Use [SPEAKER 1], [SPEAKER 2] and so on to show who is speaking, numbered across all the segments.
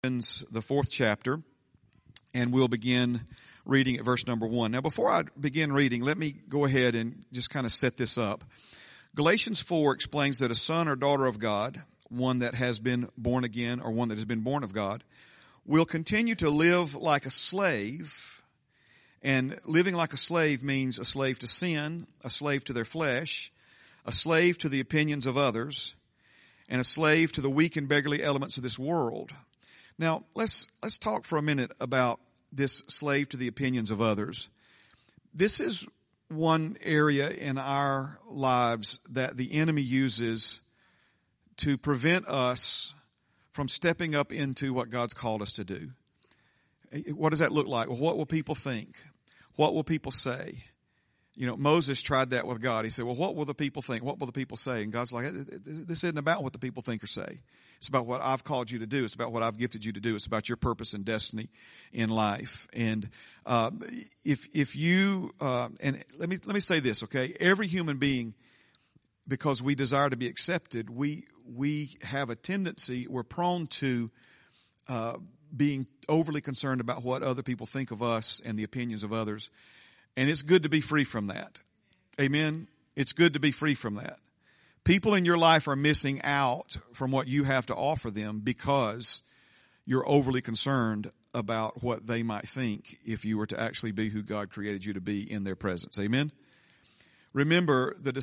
[SPEAKER 1] The 4th chapter, and we'll begin reading at verse number 1. Now, before I begin reading, let me go ahead and just kind of set this up. Galatians 4 explains that a son or daughter of God, one that has been born again or one that has been born of God, will continue to live like a slave. And living like a slave means a slave to sin, a slave to their flesh, a slave to the opinions of others, and a slave to the weak and beggarly elements of this world. Now, let's talk for a minute about this slave to the opinions of others. This is one area in our lives that the enemy uses to prevent us from stepping up into what God's called us to do. What does that look like? Well, what will people think? What will people say? You know, Moses tried that with God. He said, well, what will the people think? What will the people say? And God's like, this isn't about what the people think or say. It's about what I've called you to do. It's about what I've gifted you to do. It's about your purpose and destiny in life. And if you and let me say this, okay? Every human being, because we desire to be accepted, we have a tendency, we're prone to being overly concerned about what other people think of us and the opinions of others. And it's good to be free from that. Amen? It's good to be free from that. People in your life are missing out from what you have to offer them because you're overly concerned about what they might think if you were to actually be who God created you to be in their presence. Amen? Remember, the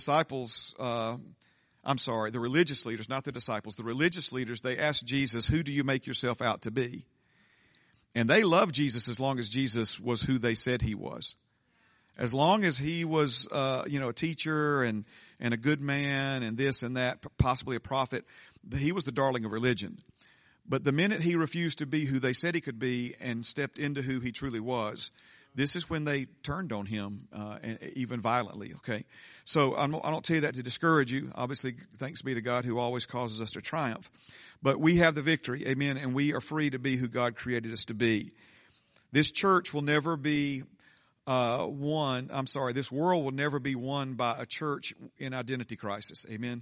[SPEAKER 1] religious leaders, not the disciples, the religious leaders, they asked Jesus, who do you make yourself out to be? And they loved Jesus as long as Jesus was who they said he was. As long as he was, a teacher and a good man and this and that, possibly a prophet, he was the darling of religion. But the minute he refused to be who they said he could be and stepped into who he truly was, this is when they turned on him, even violently, okay? So I don't tell you that to discourage you. Obviously, thanks be to God who always causes us to triumph. But we have the victory, amen, and we are free to be who God created us to be. This church will never be this world will never be won by a church in identity crisis. Amen.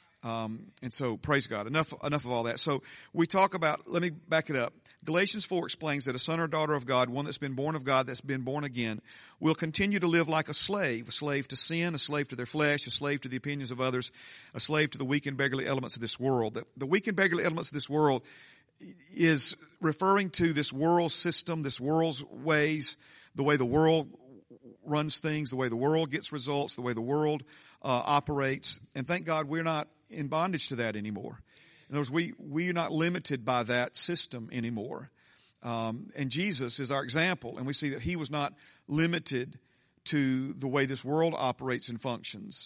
[SPEAKER 1] And so praise God. Enough of all that. So we talk about, let me back it up. Galatians 4 explains that a son or daughter of God, one that's been born of God, that's been born again, will continue to live like a slave to sin, a slave to their flesh, a slave to the opinions of others, a slave to the weak and beggarly elements of this world. The weak and beggarly elements of this world is referring to this world system, this world's ways, the way the world runs things, the way the world gets results, the way the world operates. And thank God we're not in bondage to that anymore. In other words, we are not limited by that system anymore. And Jesus is our example, and we see that he was not limited to the way this world operates and functions.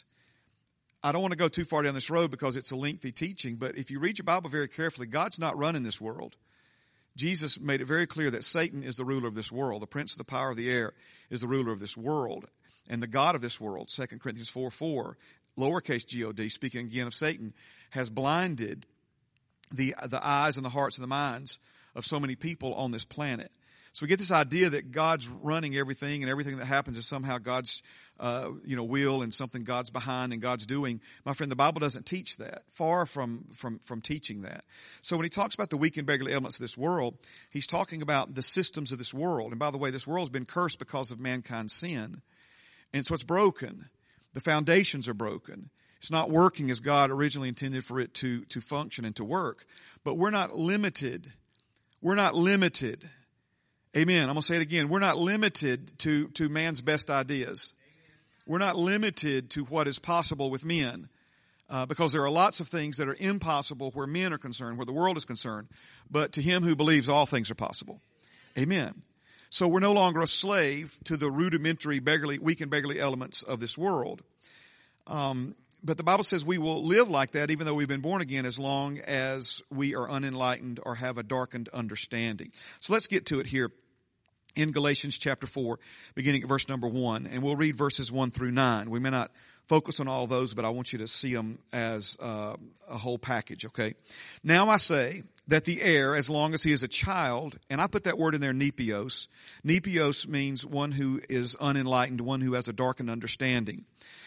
[SPEAKER 1] I don't want to go too far down this road because it's a lengthy teaching, but if you read your Bible very carefully, God's not running this world. Jesus made it very clear that Satan is the ruler of this world. The prince of the power of the air is the ruler of this world. And the God of this world, 2 Corinthians 4:4, lowercase G-O-D, speaking again of Satan, has blinded the eyes and the hearts and the minds of so many people on this planet. So we get this idea that God's running everything and everything that happens is somehow God's will and something God's behind and God's doing. My friend, the Bible doesn't teach that. Far from teaching that. So when he talks about the weak and beggarly elements of this world, he's talking about the systems of this world. And by the way, this world's been cursed because of mankind's sin. And so it's broken. The foundations are broken. It's not working as God originally intended for it to function and to work. But we're not limited. We're not limited. Amen. I'm going to say it again. We're not limited to man's best ideas. We're not limited to what is possible with men because there are lots of things that are impossible where men are concerned, where the world is concerned. But to him who believes, all things are possible. Amen. So we're no longer a slave to the rudimentary, weak and beggarly elements of this world. But the Bible says we will live like that even though we've been born again as long as we are unenlightened or have a darkened understanding. So let's get to it here in Galatians chapter 4, beginning at verse number 1. And we'll read verses 1 through 9. We may not focus on all those, but I want you to see them as a whole package, okay? Now I say that the heir, as long as he is a child, and I put that word in there, nepios. Nepios means one who is unenlightened, one who has a darkened understanding.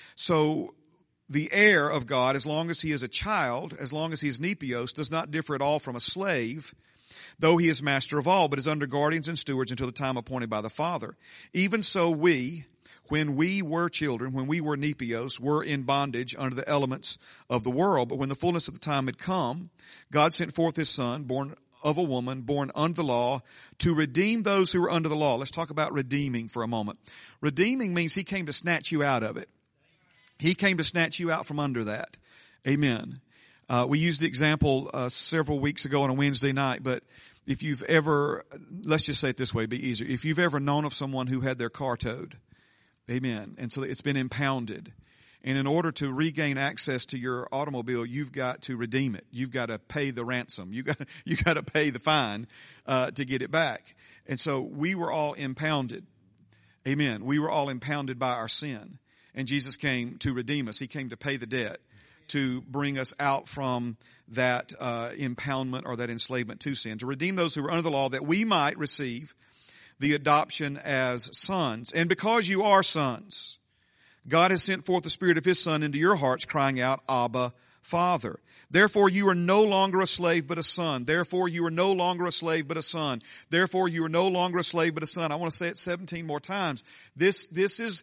[SPEAKER 1] So the heir of God, as long as he is a child, as long as he is nepios, does not differ at all from a slave, though he is master of all, but is under guardians and stewards until the time appointed by the Father. Even so we, when we were children, when we were nepios, were in bondage under the elements of the world. But when the fullness of the time had come, God sent forth his Son, born of a woman, born under the law, to redeem those who were under the law. Let's talk about redeeming for a moment. Redeeming means he came to snatch you out of it. He came to snatch you out from under that. Amen. We used the example several weeks ago on a Wednesday night, but if you've ever, let's just say it this way, be easier. If you've ever known of someone who had their car towed, amen, and so it's been impounded, and in order to regain access to your automobile, you've got to redeem it. You've got to pay the ransom. You got to pay the fine to get it back. And so we were all impounded. Amen. We were all impounded by our sin, and Jesus came to redeem us. He came to pay the debt, to bring us out from that impoundment or that enslavement to sin, to redeem those who were under the law, that we might receive the adoption as sons. And because you are sons, God has sent forth the Spirit of his Son into your hearts, crying out, Abba, Father. Therefore you are no longer a slave but a son. Therefore you are no longer a slave but a son. Therefore you are no longer a slave but a son. I want to say it 17 more times. This is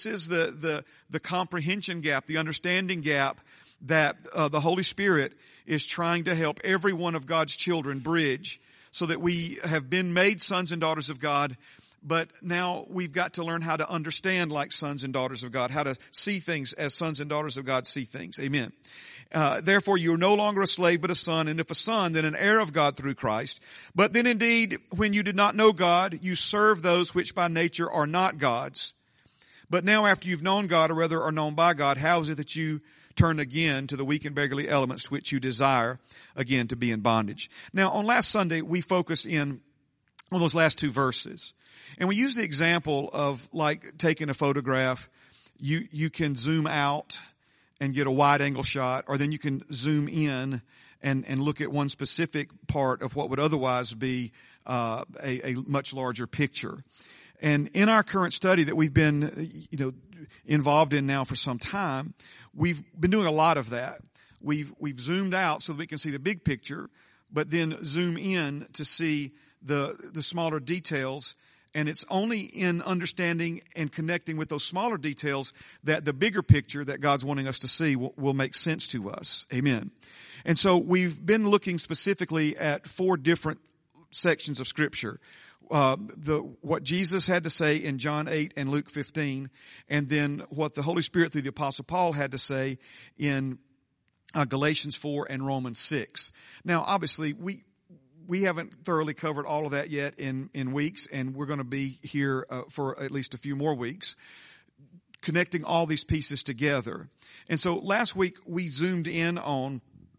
[SPEAKER 1] the comprehension gap, the understanding gap that the Holy Spirit is trying to help every one of God's children bridge, so that we have been made sons and daughters of God, but now we've got to learn how to understand like sons and daughters of God, how to see things as sons and daughters of God see things. Amen. Therefore you are no longer a slave but a son, and if a son, then an heir of God through Christ. But then indeed, when you did not know God, you served those which by nature are not God's. But now after you've known God, or rather are known by God, how is it that you turn again to the weak and beggarly elements which you desire again to be in bondage? Now, on last Sunday, we focused in on those last two verses. And we used the example of like taking a photograph. You can zoom out and get a wide angle shot, or then you can zoom in and look at one specific part of what would otherwise be a much larger picture. And in our current study that we've been, involved in now for some time, we've been doing a lot of that. We've zoomed out so that we can see the big picture, but then zoom in to see the smaller details. And it's only in understanding and connecting with those smaller details that the bigger picture that God's wanting us to see will make sense to us. Amen. And so we've been looking specifically at 4 different sections of Scripture. What Jesus had to say in John 8 and Luke 15, and then what the Holy Spirit through the Apostle Paul had to say in Galatians 4 and Romans 6. Now, obviously, we haven't thoroughly covered all of that yet in weeks, and we're going to be here for at least a few more weeks, connecting all these pieces together. And so last week we zoomed in on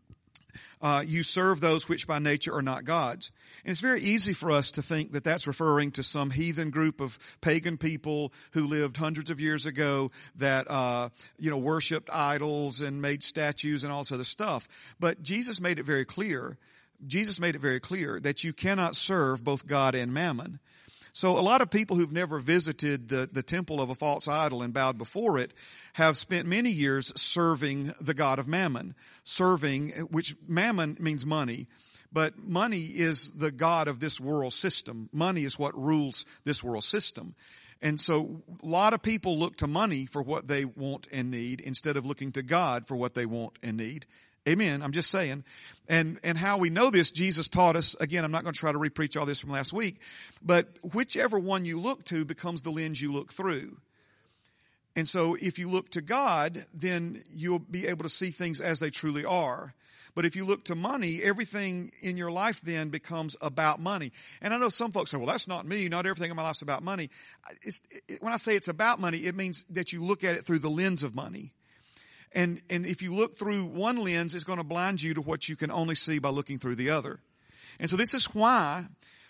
[SPEAKER 1] you serve those which by nature are not God's. And it's very easy for us to think that that's referring to some heathen group of pagan people who lived hundreds of years ago that, worshiped idols and made statues and all this other stuff. But Jesus made it very clear. That you cannot serve both God and mammon. So a lot of people who've never visited the temple of a false idol and bowed before it have spent many years serving the god of mammon. Which mammon means money, but money is the god of this world system. Money is what rules this world system. And so a lot of people look to money for what they want and need instead of looking to God for what they want and need. Amen. I'm just saying. And how we know this, Jesus taught us, again, I'm not going to try to repreach all this from last week, but whichever one you look to becomes the lens you look through. And so if you look to God, then you'll be able to see things as they truly are. But if you look to money, everything in your life then becomes about money. And I know some folks say, well, that's not me. Not everything in my life's about money. When I say it's about money, it means that you look at it through the lens of money. And if you look through one lens, it's going to blind you to what you can only see by looking through the other. And so this is why,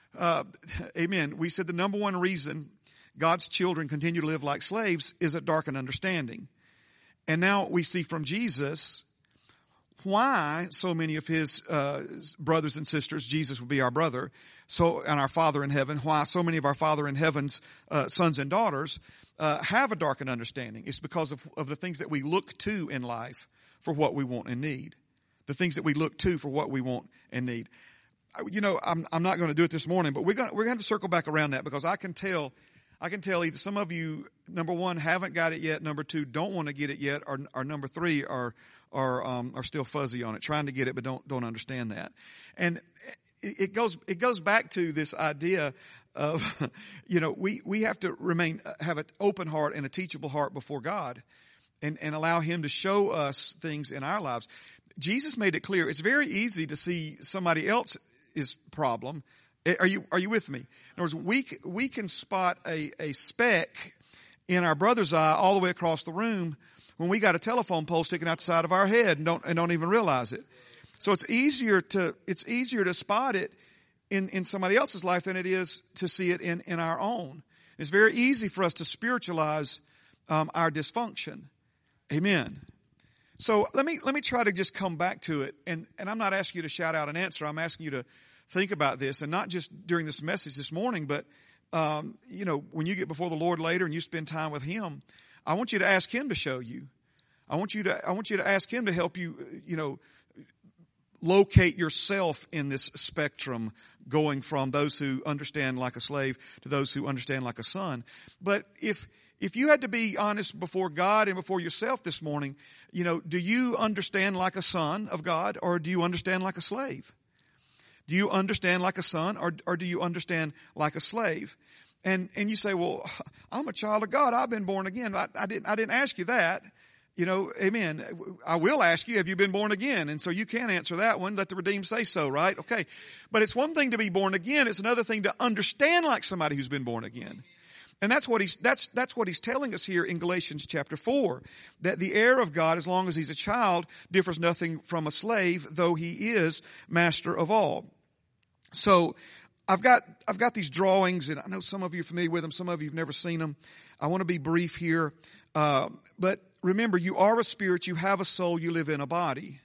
[SPEAKER 1] amen, we said the number one reason God's children continue to live like slaves is a darkened understanding. And now we see from Jesus why so many of his brothers and sisters, Jesus would be our brother, and our Father in heaven, why so many of our Father in heaven's sons and daughters have a darkened understanding. It's because of the things that we look to in life for what we want and need. The things that we look to for what we want and need. I'm not going to do it this morning, but we're going to have to circle back around that, because I can tell either some of you, number one, haven't got it yet, number two, don't want to get it yet, or number three, are still fuzzy on it, trying to get it but don't understand that. And it goes back to this idea of, we have to have an open heart and a teachable heart before God, and allow Him to show us things in our lives. Jesus made it clear. It's very easy to see somebody else's problem. Are you with me? In other words, we can spot a speck in our brother's eye all the way across the room when we got a telephone pole sticking out the side of our head and don't even realize it. So it's easier to spot it in somebody else's life than it is to see it in our own. It's very easy for us to spiritualize our dysfunction. Amen. So let me try to just come back to it, and I'm not asking you to shout out an answer. I'm asking you to think about this, and not just during this message this morning, but when you get before the Lord later and you spend time with Him, I want you to ask Him to show you. I want you to ask Him to help you, locate yourself in this spectrum, going from those who understand like a slave to those who understand like a son. But if you had to be honest before God and before yourself this morning, do you understand like a son of God, or do you understand like a slave? Do you understand like a son, or do you understand like a slave? And you say, well, I'm a child of God. I've been born again. I didn't ask you that. Amen. I will ask you, have you been born again? And so you can't answer that one. Let the redeemed say so, right? Okay. But it's one thing to be born again. It's another thing to understand like somebody who's been born again. And that's what he's telling us here in Galatians chapter 4, that the heir of God, as long as he's a child, differs nothing from a slave, though he is master of all. So I've got these drawings, and I know some of you are familiar with them, some of you have never seen them. I want to be brief here. But remember, you are a spirit, you have a soul, you live in a body.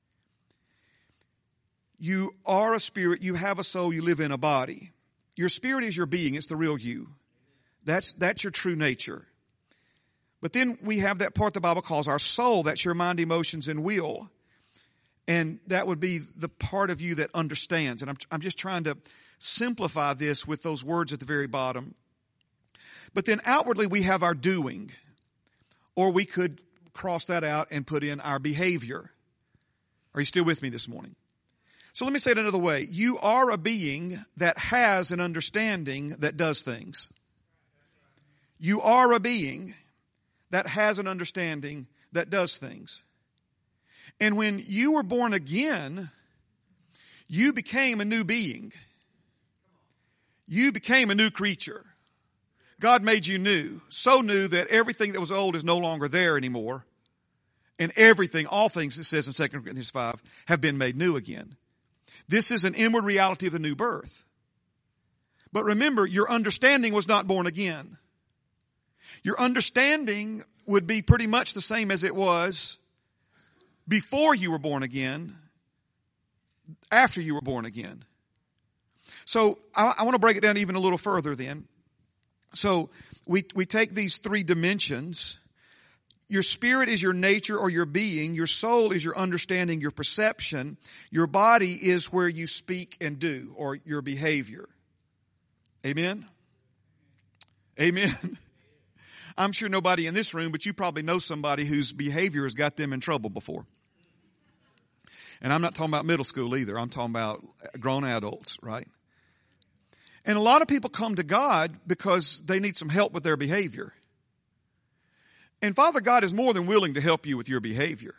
[SPEAKER 1] You are a spirit, you have a soul, you live in a body. Your spirit is your being, it's the real you. That's your true nature. But then we have that part the Bible calls our soul. That's your mind, emotions, and will. And that would be the part of you that understands. And I'm just trying to simplify this with those words at the very bottom. But then outwardly we have our doing. Or we could cross that out and put in our behavior. Are you still with me this morning? So let me say it another way. You are a being that has an understanding that does things. You are a being that has an understanding that does things. And when you were born again, you became a new being. You became a new creature. God made you new. So new that everything that was old is no longer there anymore. And everything, all things, it says in 2 Corinthians 5, have been made new again. This is an inward reality of the new birth. But remember, your understanding was not born again. Your understanding would be pretty much the same as it was before you were born again, after you were born again. So I want to break it down even a little further then. So we take these three dimensions. Your spirit is your nature or your being. Your soul is your understanding, your perception. Your body is where you speak and do, or your behavior. Amen? Amen. I'm sure nobody in this room, but you probably know somebody whose behavior has got them in trouble before. And I'm not talking about middle school either. I'm talking about grown adults, right? And a lot of people come to God because they need some help with their behavior. And Father God is more than willing to help you with your behavior.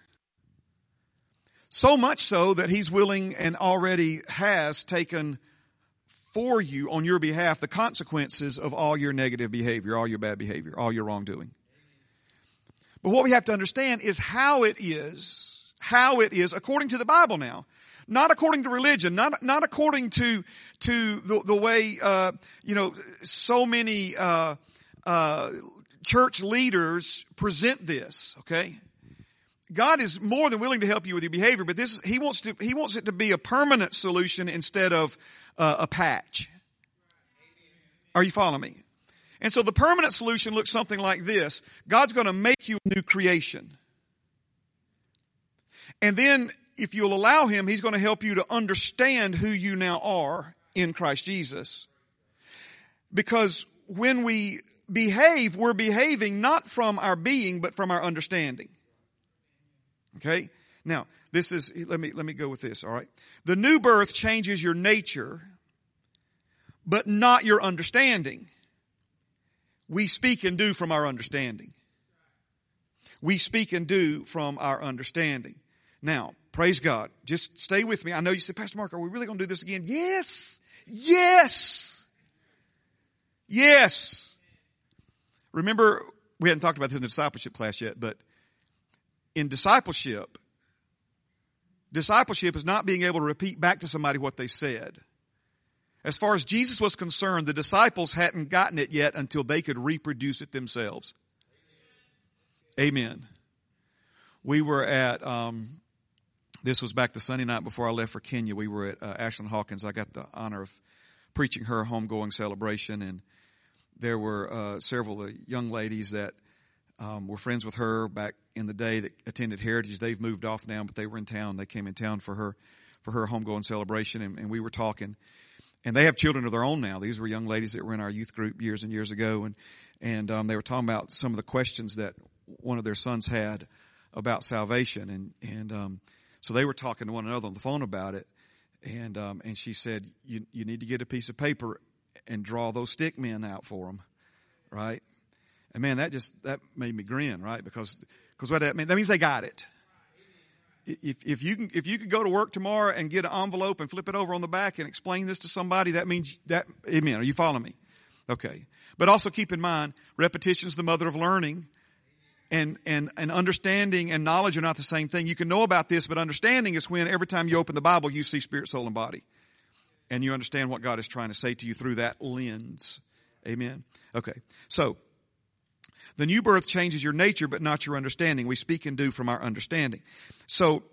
[SPEAKER 1] So much so that He's willing and already has taken for you on your behalf the consequences of all your negative behavior, all your bad behavior, all your wrongdoing. But what we have to understand is how it is according to the Bible now. Not according to religion, not according to the way, so many, church leaders present this, okay? God is more than willing to help you with your behavior, but He wants it to be a permanent solution instead of a patch. Are you following me? And so the permanent solution looks something like this. God's going to make you a new creation. And then if you'll allow Him, He's going to help you to understand who you now are in Christ Jesus. Because when we behave, we're behaving not from our being, but from our understanding. Okay? Now, this is, let me go with this, all right? The new birth changes your nature, but not your understanding. We speak and do from our understanding. We speak and do from our understanding. Now, praise God. Just stay with me. I know you said, Pastor Mark, are we really going to do this again? Yes. Yes. Yes. Remember, we hadn't talked about this in the discipleship class yet, but in discipleship is not being able to repeat back to somebody what they said. As far as Jesus was concerned, the disciples hadn't gotten it yet until they could reproduce it themselves. Amen. We were at, this was back the Sunday night before I left for Kenya. We were at Ashland Hawkins. I got the honor of preaching her homegoing celebration, and there were several young ladies that were friends with her back in the day that attended Heritage. They've moved off now, but they were in town. They came in town for her homegoing celebration, and we were talking. And they have children of their own now. These were young ladies that were in our youth group years and years ago, and they were talking about some of the questions that one of their sons had about salvation, and so they were talking to one another on the phone about it, and she said, you need to get a piece of paper and draw those stick men out for them, right? And man, that made me grin, right? Because what that means they got it. If you could go to work tomorrow and get an envelope and flip it over on the back and explain this to somebody, that means that, amen. Are you following me? Okay. But also keep in mind, repetition is the mother of learning, and understanding and knowledge are not the same thing. You can know about this, but understanding is when every time you open the Bible, you see spirit, soul, and body. And you understand what God is trying to say to you through that lens. Amen. Okay. So, the new birth changes your nature, but not your understanding. We speak and do from our understanding. So,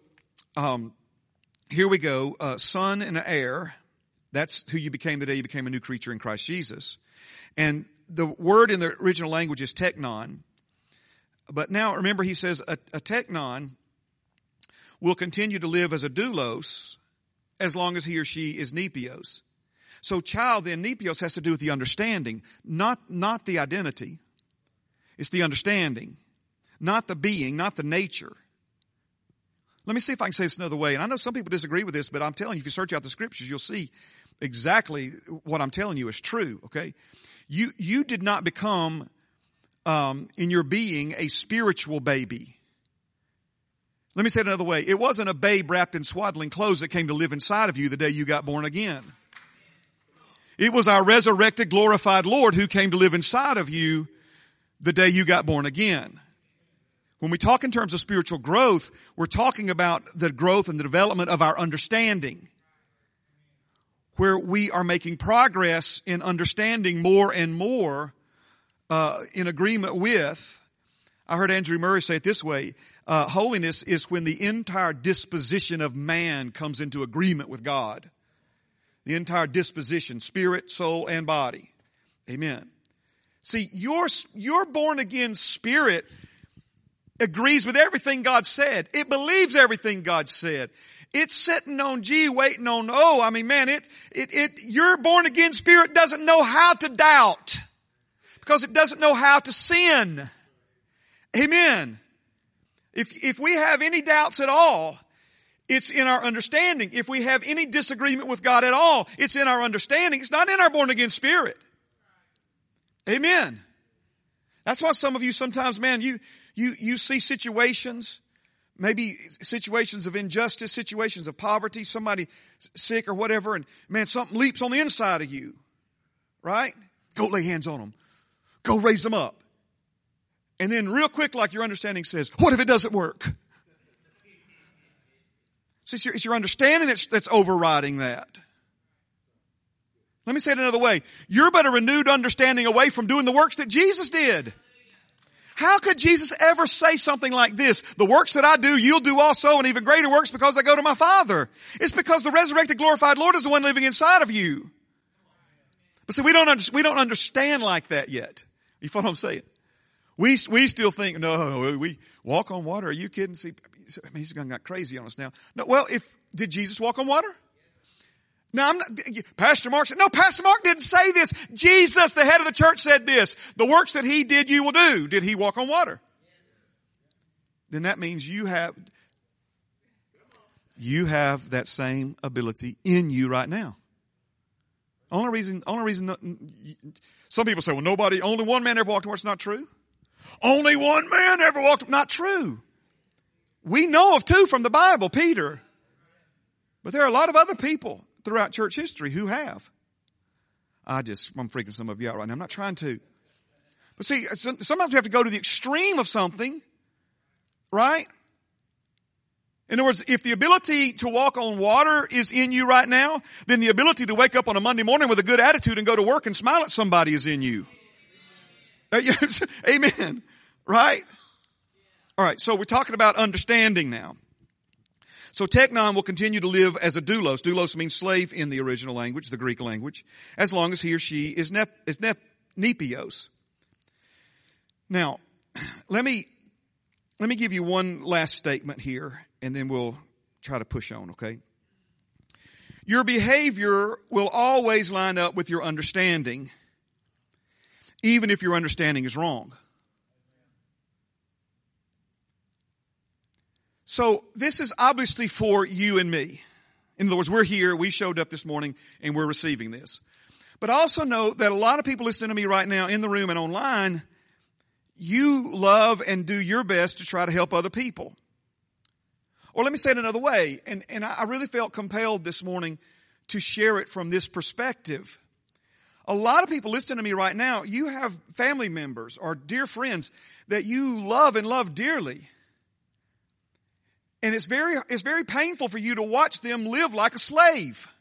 [SPEAKER 1] here we go. Son and heir. That's who you became the day you became a new creature in Christ Jesus. And the word in the original language is teknon. But now, remember, he says a teknon will continue to live as a doulos as long as he or she is nepios. So child, then, nepios has to do with the understanding, not the identity. It's the understanding, not the being, not the nature. Let me see if I can say this another way. And I know some people disagree with this, but I'm telling you, if you search out the scriptures, you'll see exactly what I'm telling you is true, okay? You did not become, in your being, a spiritual baby. Let me say it another way. It wasn't a babe wrapped in swaddling clothes that came to live inside of you the day you got born again. It was our resurrected, glorified Lord who came to live inside of you the day you got born again. When we talk in terms of spiritual growth, we're talking about the growth and the development of our understanding, where we are making progress in understanding more and more in agreement with. I heard Andrew Murray say it this way, holiness is when the entire disposition of man comes into agreement with God. The entire disposition, spirit, soul, and body. Amen. See, your born again spirit agrees with everything God said. It believes everything God said. It's sitting on G, waiting on O. I mean, man, your born again spirit doesn't know how to doubt because it doesn't know how to sin. Amen. If we have any doubts at all, it's in our understanding. If we have any disagreement with God at all, it's in our understanding. It's not in our born again spirit. Amen. That's why some of you sometimes, man, you see situations, maybe situations of injustice, situations of poverty, somebody sick or whatever, and man, something leaps on the inside of you, right? Go lay hands on them. Go raise them up. And then real quick, like your understanding says, what if it doesn't work? So it's your understanding that's overriding that. Let me say it another way. You're but a renewed understanding away from doing the works that Jesus did. How could Jesus ever say something like this? The works that I do, you'll do also, and even greater works because I go to my Father. It's because the resurrected, glorified Lord is the one living inside of you. But see, we don't understand like that yet. You follow what I'm saying? We still think, no, we walk on water. Are you kidding? See, he's gone got crazy on us now. No, well, did Jesus walk on water? No, I'm not, Pastor Mark said, no, Pastor Mark didn't say this. Jesus, the head of the church, said this. The works that he did, you will do. Did he walk on water? Then that means you have that same ability in you right now. Only reason, some people say, well, only one man ever walked on water. It's not true. Only one man ever walked, not true. We know of two from the Bible, Peter. But there are a lot of other people throughout church history who have. I'm freaking some of you out right now. I'm not trying to. But see, sometimes we have to go to the extreme of something, right? In other words, if the ability to walk on water is in you right now, then the ability to wake up on a Monday morning with a good attitude and go to work and smile at somebody is in you. Amen. Right? All right, so we're talking about understanding now. So teknon will continue to live as a doulos. Doulos means slave in the original language, the Greek language, as long as he or she is nepios. Now, let me give you one last statement here, and then we'll try to push on, okay? Your behavior will always line up with your understanding, even if your understanding is wrong. So this is obviously for you and me. In other words, we're here, we showed up this morning, and we're receiving this. But also know that a lot of people listening to me right now in the room and online, you love and do your best to try to help other people. Or let me say it another way, and I really felt compelled this morning to share it from this perspective. A lot of people listening to me right now, you have family members or dear friends that you love and love dearly. And it's very painful for you to watch them live like a slave.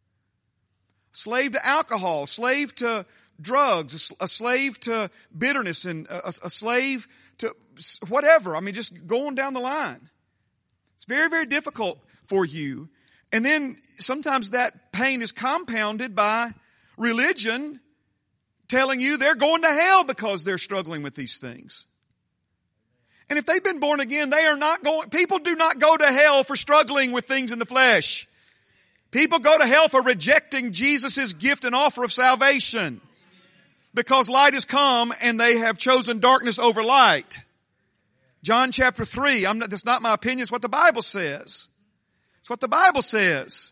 [SPEAKER 1] Slave to alcohol, slave to drugs, a slave to bitterness, and a slave to whatever. I mean, just going down the line. It's very, very difficult for you. And then sometimes that pain is compounded by religion telling you they're going to hell because they're struggling with these things. And if they've been born again, people do not go to hell for struggling with things in the flesh. People go to hell for rejecting Jesus' gift and offer of salvation. Because light has come and they have chosen darkness over light. John chapter 3, that's not my opinion, it's what the Bible says. It's what the Bible says.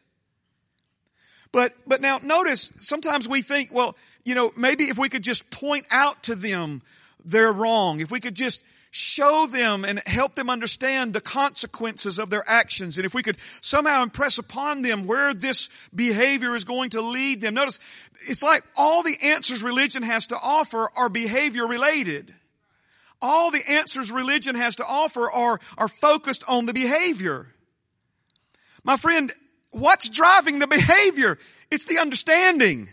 [SPEAKER 1] But now notice, sometimes we think, well, maybe if we could just point out to them they're wrong, if we could just show them and help them understand the consequences of their actions. And if we could somehow impress upon them where this behavior is going to lead them. Notice, it's like all the answers religion has to offer are behavior related. All the answers religion has to offer are focused on the behavior. My friend, what's driving the behavior? It's the understanding.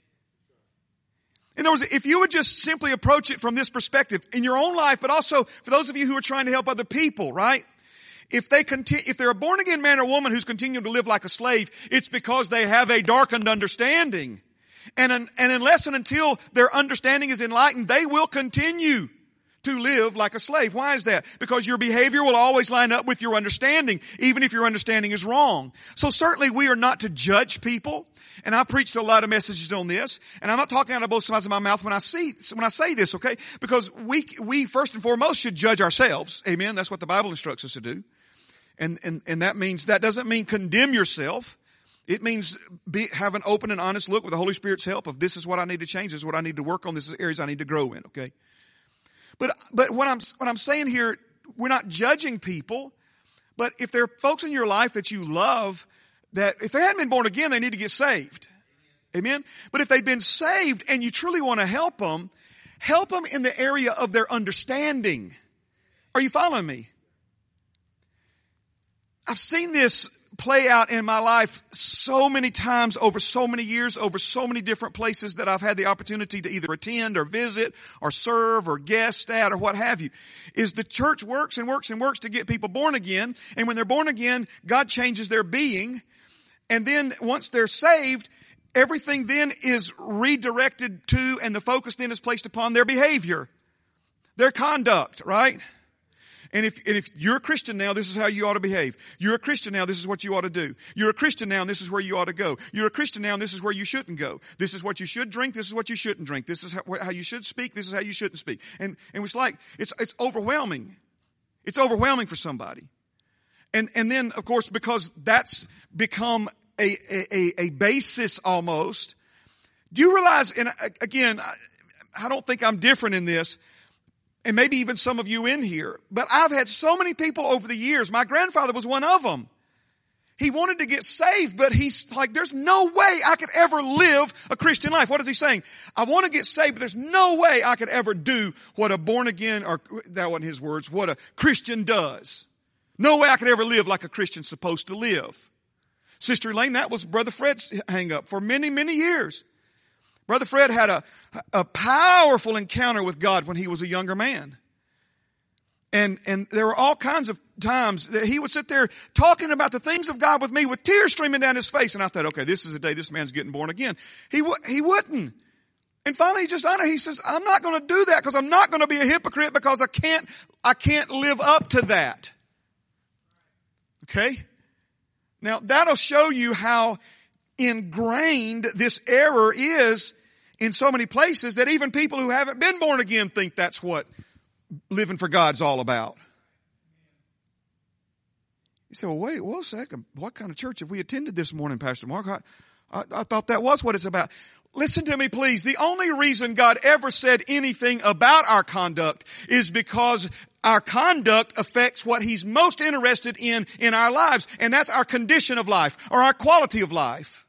[SPEAKER 1] In other words, if you would just simply approach it from this perspective in your own life, but also for those of you who are trying to help other people, right? If they're a born again man or woman who's continuing to live like a slave, it's because they have a darkened understanding. And unless and until their understanding is enlightened, they will continue to live like a slave. Why is that? Because your behavior will always line up with your understanding, even if your understanding is wrong. So certainly we are not to judge people. And I've preached a lot of messages on this. And I'm not talking out of both sides of my mouth when I say this, okay? Because we first and foremost should judge ourselves. Amen. That's what the Bible instructs us to do. And that doesn't mean condemn yourself. It means have an open and honest look with the Holy Spirit's help of this is what I need to change, this is what I need to work on, this is areas I need to grow in, okay? But what I'm saying here, we're not judging people, but if there are folks in your life that you love, that if they hadn't been born again, they need to get saved. Amen? But if they've been saved and you truly want to help them in the area of their understanding. Are you following me? I've seen this play out in my life so many times over so many years, over so many different places that I've had the opportunity to either attend or visit or serve or guest at or what have you. Is the church works and works and works to get people born again. And when they're born again, God changes their being. And then once they're saved, everything then is redirected to and the focus then is placed upon their behavior, their conduct, right? And if you're a Christian now, this is how you ought to behave. You're a Christian now, this is what you ought to do. You're a Christian now, and this is where you ought to go. You're a Christian now, and this is where you shouldn't go. This is what you should drink, this is what you shouldn't drink. This is how you should speak, this is how you shouldn't speak. And it's like, it's overwhelming. It's overwhelming for somebody. And then, of course, because that's become a basis almost. Do you realize, and again, I don't think I'm different in this, and maybe even some of you in here, but I've had so many people over the years. My grandfather was one of them. He wanted to get saved, but he's like, there's no way I could ever live a Christian life. What is he saying? I want to get saved, but there's no way I could ever do what a born again, or that wasn't his words, what a Christian does. No way I could ever live like a Christian's supposed to live. Sister Elaine, that was Brother Fred's hang up for many, many years. Brother Fred had a powerful encounter with God when he was a younger man. And there were all kinds of times that he would sit there talking about the things of God with me with tears streaming down his face. And I thought, okay, this is the day this man's getting born again. He wouldn't. And finally he says, I'm not going to do that because I'm not going to be a hypocrite because I can't live up to that. Okay? Now that'll show you how ingrained this error is in so many places that even people who haven't been born again think that's what living for God's all about. You say, well, wait a second. What kind of church have we attended this morning, Pastor Mark? I thought that was what it's about. Listen to me, please. The only reason God ever said anything about our conduct is because our conduct affects what He's most interested in our lives, and that's our condition of life or our quality of life.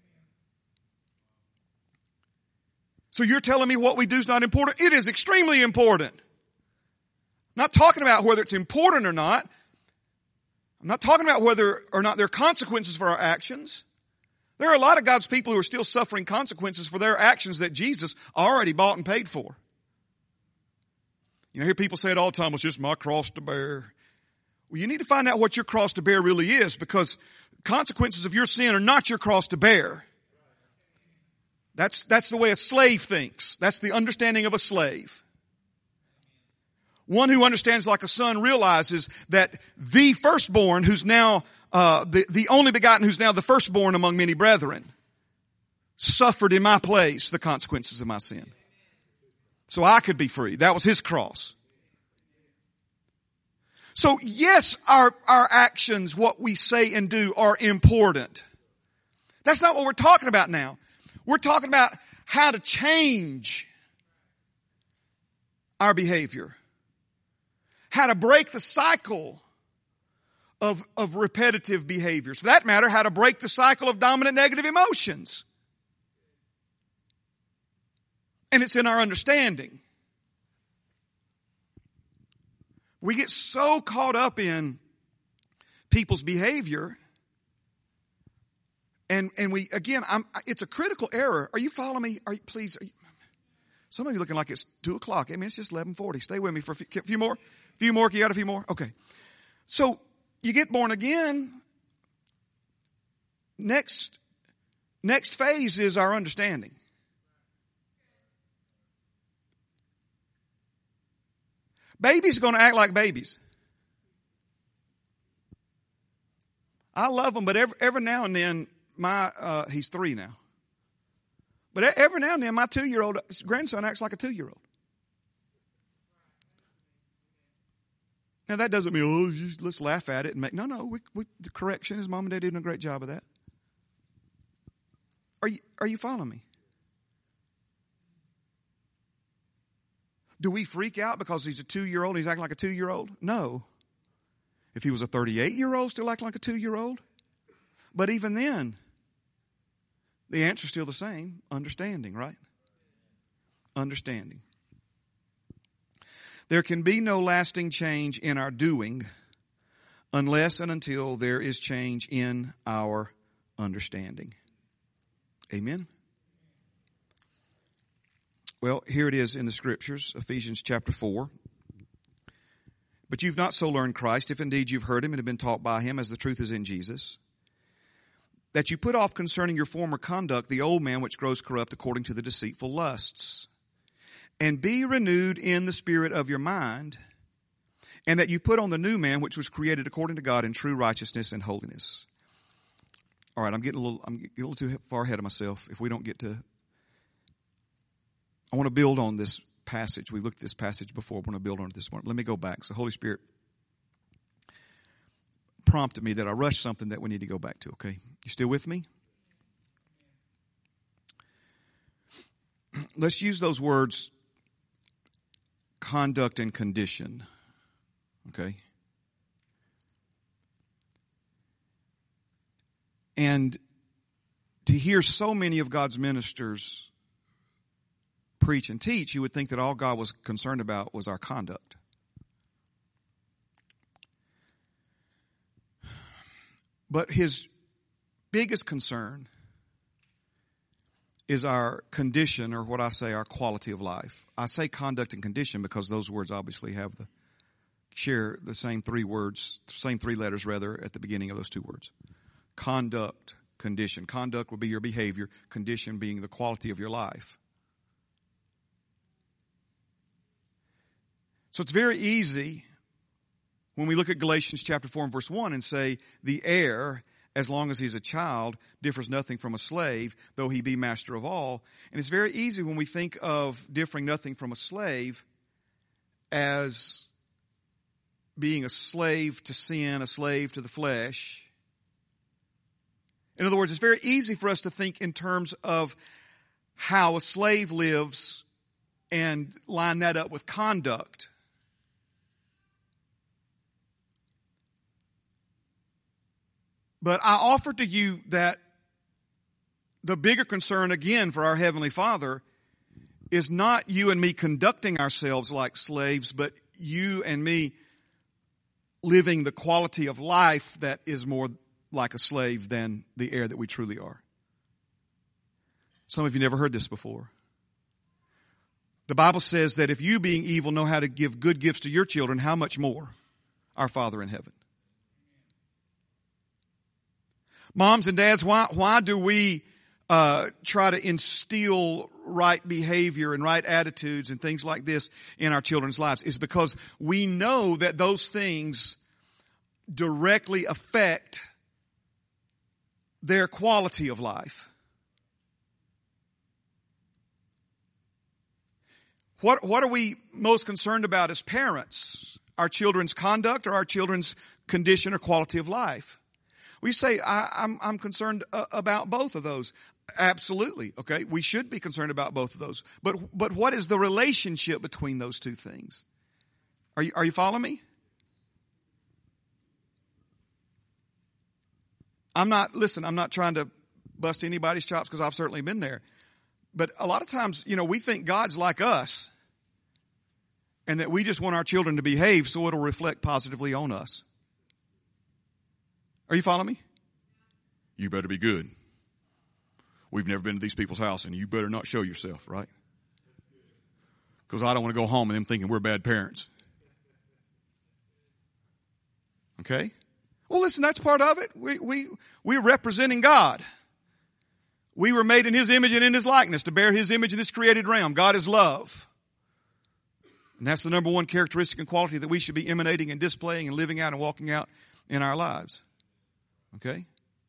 [SPEAKER 1] So you're telling me what we do is not important? It is extremely important. I'm not talking about whether it's important or not. I'm not talking about whether or not there are consequences for our actions. There are a lot of God's people who are still suffering consequences for their actions that Jesus already bought and paid for. You know, I hear people say it all the time, it's just my cross to bear. Well, you need to find out what your cross to bear really is, because consequences of your sin are not your cross to bear. That's the way a slave thinks. That's the understanding of a slave. One who understands like a son realizes that the firstborn, who's now the only begotten, who's now the firstborn among many brethren, suffered in my place the consequences of my sin, so I could be free. That was His cross. So yes, our actions, what we say and do, are important. That's not what we're talking about now. We're talking about how to change our behavior. How to break the cycle of repetitive behaviors. For that matter, how to break the cycle of dominant negative emotions. And it's in our understanding. We get so caught up in people's behavior. And we, again, it's a critical error. Are you following me? Please. Some of you looking like it's 2:00. I mean, it's just 11:40. Stay with me for a few more. You got a few more? Okay. So you get born again. Next phase is our understanding. Babies are going to act like babies. I love them, but every now and then, he's 3 now. But every now and then, my 2-year-old grandson acts like a 2-year-old. Now, that doesn't mean, let's laugh at it and make, no, the correction is Mom and Dad doing a great job of that. Are you following me? Do we freak out because he's a 2-year-old and he's acting like a 2-year-old? No. If he was a 38-year-old, still acting like a 2-year-old? But even then, the answer's still the same. Understanding, right? Understanding. There can be no lasting change in our doing unless and until there is change in our understanding. Amen? Well, here it is in the Scriptures, Ephesians chapter 4. But you've not so learned Christ, if indeed you've heard Him and have been taught by Him, as the truth is in Jesus, that you put off concerning your former conduct the old man which grows corrupt according to the deceitful lusts, and be renewed in the spirit of your mind, and that you put on the new man, which was created according to God in true righteousness and holiness. All right, I'm getting a little too far ahead of myself. If we don't get to, I want to build on this passage. We looked at this passage before. I want to build on it this morning. Let me go back. So Holy Spirit prompted me that I rushed something that we need to go back to, okay? You still with me? Let's use those words, conduct and condition, okay? And to hear so many of God's ministers preach and teach, you would think that all God was concerned about was our conduct. But his biggest concern is our condition, or what I say, our quality of life. I say conduct and condition because those words obviously share the same three letters at the beginning of those two words. Conduct, condition. Conduct would be your behavior, condition being the quality of your life. So it's very easy when we look at Galatians chapter 4 and verse 1 and say, the heir, as long as he's a child, differs nothing from a slave, though he be master of all. And it's very easy when we think of differing nothing from a slave as being a slave to sin, a slave to the flesh. In other words, it's very easy for us to think in terms of how a slave lives and line that up with conduct. But I offer to you that the bigger concern, again, for our Heavenly Father is not you and me conducting ourselves like slaves, but you and me living the quality of life that is more like a slave than the heir that we truly are. Some of you never heard this before. The Bible says that if you, being evil, know how to give good gifts to your children, how much more our Father in heaven? Moms and dads, why do we try to instill right behavior and right attitudes and things like this in our children's lives? It's because we know that those things directly affect their quality of life. What are we most concerned about as parents? Our children's conduct or our children's condition or quality of life? We say, I'm concerned about both of those. Absolutely, okay? We should be concerned about both of those. But what is the relationship between those two things? Are you following me? I'm not trying to bust anybody's chops because I've certainly been there. But a lot of times, we think God's like us and that we just want our children to behave so it'll reflect positively on us. Are you following me? You better be good. We've never been to these people's house and you better not show yourself, right? Because I don't want to go home and them thinking we're bad parents. Okay? Well, listen, that's part of it. We're representing God. We were made in His image and in His likeness to bear His image in this created realm. God is love. And that's the number one characteristic and quality that we should be emanating and displaying and living out and walking out in our lives. Okay?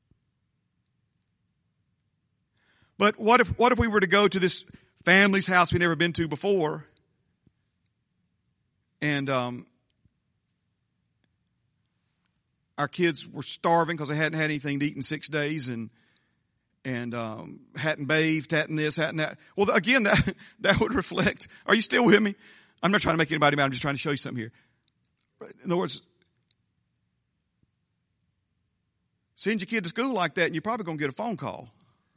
[SPEAKER 1] But what if we were to go to this family's house we've never been to before and our kids were starving because they hadn't had anything to eat in 6 days and hadn't bathed, hadn't this, hadn't that. Well, again, that would reflect. Are you still with me? I'm not trying to make anybody mad. I'm just trying to show you something here. In other words, send your kid to school like that and you're probably going to get a phone call.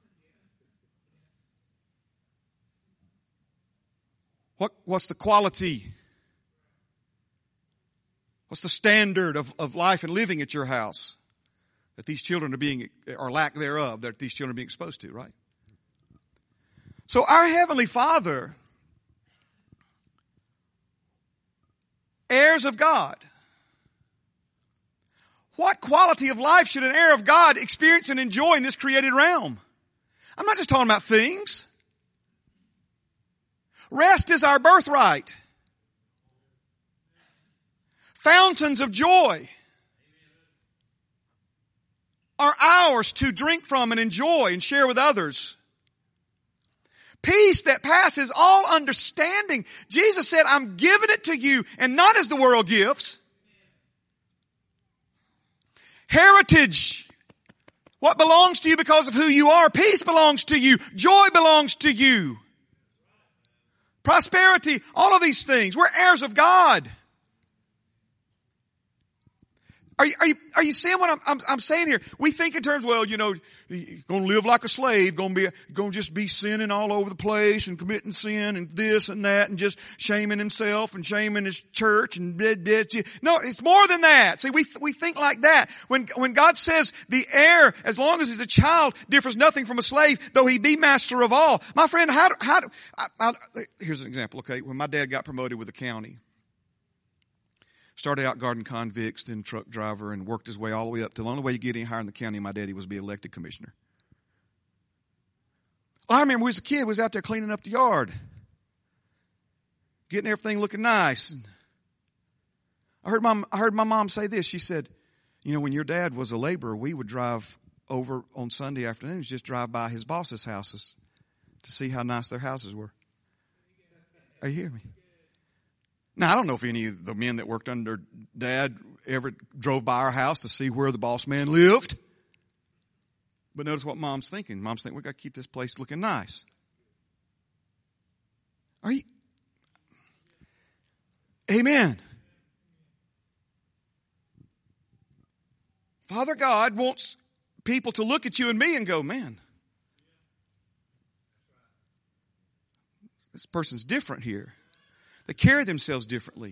[SPEAKER 1] What's the quality? What's the standard of life and living at your house that these children are being, or lack thereof, that these children are being exposed to, right? So our Heavenly Father, heirs of God, what quality of life should an heir of God experience and enjoy in this created realm? I'm not just talking about things. Rest is our birthright. fountains of joy are ours to drink from and enjoy and share with others. Peace that passes all understanding. Jesus said, I'm giving it to you, and not as the world gives. Heritage. What belongs to you because of who you are. Peace belongs to you. Joy belongs to you. Prosperity. All of these things. We're heirs of God. Are you seeing what I'm saying here? We think in terms, well, you're going to live like a slave, going to just be sinning all over the place and committing sin and this and that and just shaming himself and shaming his church and no, it's more than that. See, we think like that. When God says the heir, as long as he's a child, differs nothing from a slave, though he be master of all. My friend, here's an example, okay? When my dad got promoted with the county, started out guarding convicts, then truck driver, and worked his way all the way up to the only way you get any higher in the county, my daddy, was to be elected commissioner. Well, I remember when we was a kid, we was out there cleaning up the yard, getting everything looking nice. And I heard my mom say this. She said, when your dad was a laborer, we would drive over on Sunday afternoons, just drive by his boss's houses to see how nice their houses were. Are you hearing me? Now, I don't know if any of the men that worked under Dad ever drove by our house to see where the boss man lived. But notice what Mom's thinking. Mom's thinking, we've got to keep this place looking nice. Are you? Amen. Father God wants people to look at you and me and go, man, this person's different here. They carry themselves differently.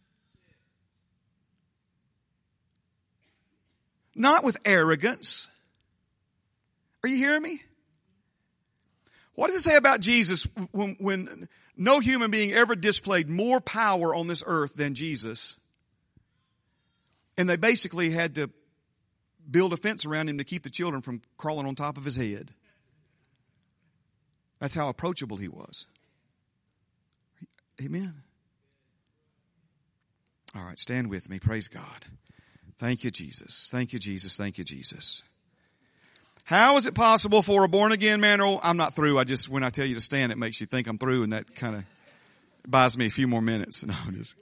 [SPEAKER 1] Not with arrogance. Are you hearing me? What does it say about Jesus when no human being ever displayed more power on this earth than Jesus? And they basically had to build a fence around him to keep the children from crawling on top of his head. That's how approachable he was. Amen. All right, stand with me. Praise God. Thank you, Jesus. Thank you, Jesus. Thank you, Jesus. How is it possible for a born-again man I'm not through. When I tell you to stand, it makes you think I'm through, and that kind of buys me a few more minutes. No, I'm just...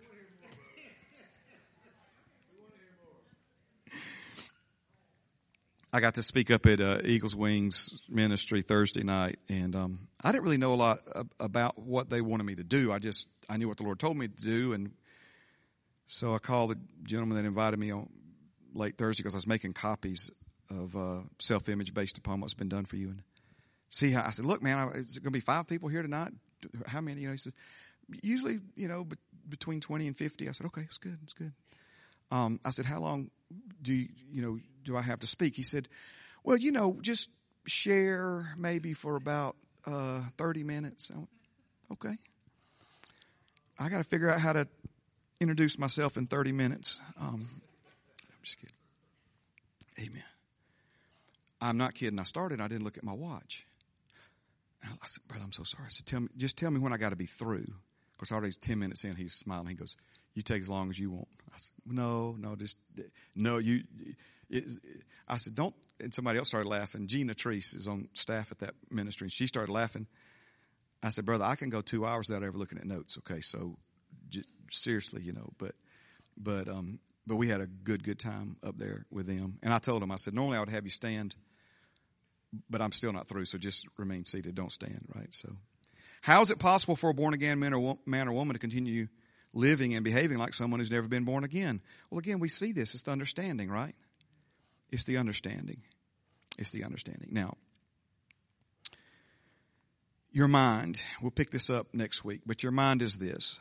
[SPEAKER 1] I got to speak up at Eagles Wings Ministry Thursday night, and I didn't really know a lot about what they wanted me to do. I knew what the Lord told me to do, and so I called the gentleman that invited me on late Thursday because I was making copies of self-image based upon what's been done for you. And I said, look, man, is it going to be 5 people here tonight? How many? He said, usually, between 20 and 50. I said, okay, it's good. It's good. I said, how long do I have to speak? He said, well, just share maybe for about 30 minutes. I went, okay. I got to figure out how to introduce myself in 30 minutes. I'm just kidding. Amen. I'm not kidding. I started, I didn't look at my watch. I said, brother, I'm so sorry. I said, tell me when I got to be through. Of course, already 10 minutes in, he's smiling. He goes, you take as long as you want. I said, no, I said, don't. And somebody else started laughing. Gina Treese is on staff at that ministry, and she started laughing. I said, brother, I can go 2 hours without ever looking at notes. Okay, so seriously, but we had a good time up there with them. And I told them, I said, normally I would have you stand, but I'm still not through, so just remain seated. Don't stand, right? So how is it possible for a born-again man or woman to continue living and behaving like someone who's never been born again? Well, again, we see this. It's the understanding, right? It's the understanding. It's the understanding. Now, your mind, we'll pick this up next week, but your mind is this.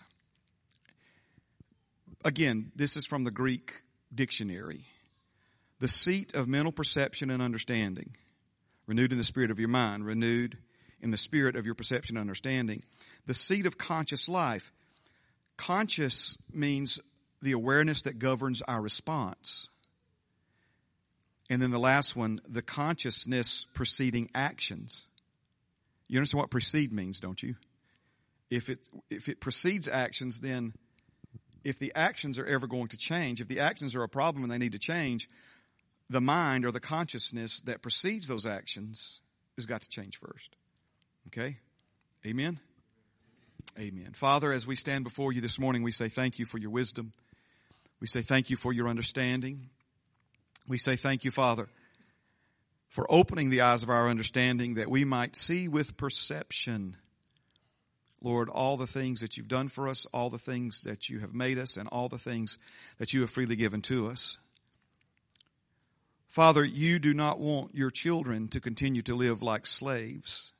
[SPEAKER 1] Again, this is from the Greek dictionary. The seat of mental perception and understanding. Renewed in the spirit of your mind. Renewed in the spirit of your perception and understanding. The seat of conscious life. Conscious means the awareness that governs our response. And then the last one, the consciousness preceding actions. You understand what precede means, don't you? If it precedes actions, then if the actions are ever going to change, if the actions are a problem and they need to change, the mind or the consciousness that precedes those actions has got to change first. Okay? Amen? Amen. Father, as we stand before you this morning, we say thank you for your wisdom. We say thank you for your understanding. We say thank you, Father, for opening the eyes of our understanding that we might see with perception, Lord, all the things that you've done for us, all the things that you have made us, and all the things that you have freely given to us. Father, you do not want your children to continue to live like slaves,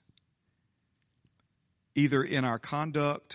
[SPEAKER 1] either in our conduct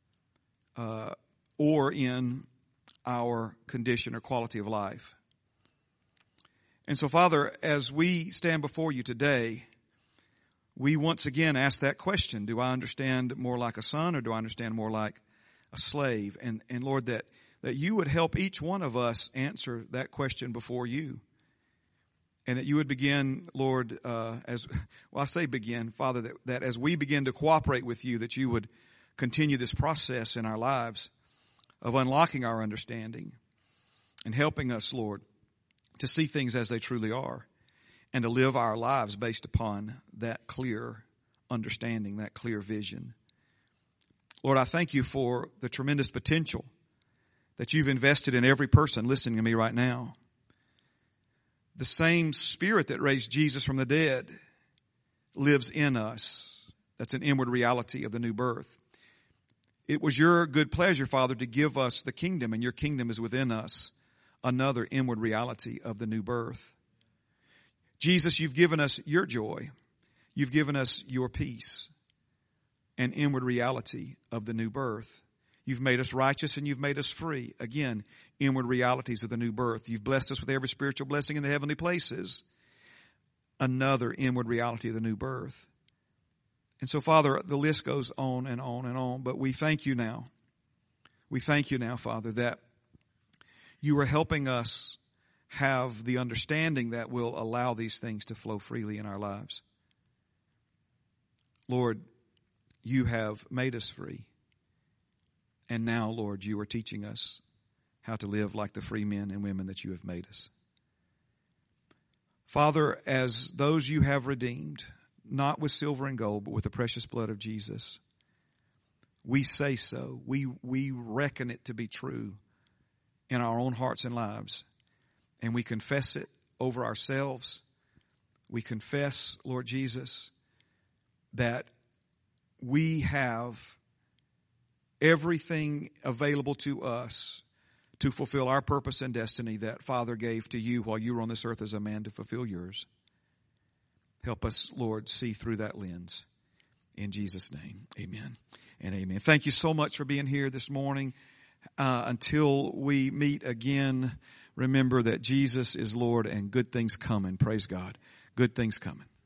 [SPEAKER 1] or in our condition or quality of life. And so, Father, as we stand before you today, we once again ask that question: do I understand more like a son, or do I understand more like a slave? And Lord, that you would help each one of us answer that question before you. And that you would begin, Lord, I say begin, Father, that as we begin to cooperate with you, that you would continue this process in our lives of unlocking our understanding and helping us, Lord, to see things as they truly are and to live our lives based upon that clear understanding, that clear vision. Lord, I thank you for the tremendous potential that you've invested in every person listening to me right now. The same Spirit that raised Jesus from the dead lives in us. That's an inward reality of the new birth. It was your good pleasure, Father, to give us the kingdom, and your kingdom is within us, another inward reality of the new birth. Jesus, you've given us your joy. You've given us your peace, an inward reality of the new birth. You've made us righteous and you've made us free. Again, inward realities of the new birth. You've blessed us with every spiritual blessing in the heavenly places. Another inward reality of the new birth. And so, Father, the list goes on and on and on. But we thank you now. We thank you now, Father, that you are helping us have the understanding that will allow these things to flow freely in our lives. Lord, you have made us free. And now, Lord, you are teaching us how to live like the free men and women that you have made us. Father, as those you have redeemed, not with silver and gold, but with the precious blood of Jesus, we say so. We reckon it to be true in our own hearts and lives. And we confess it over ourselves. We confess, Lord Jesus, that we have everything available to us to fulfill our purpose and destiny that Father gave to you while you were on this earth as a man to fulfill yours. Help us, Lord, see through that lens. In Jesus' name, amen and amen. Thank you so much for being here this morning. Until we meet again, remember that Jesus is Lord and good things coming. Praise God. Good things coming.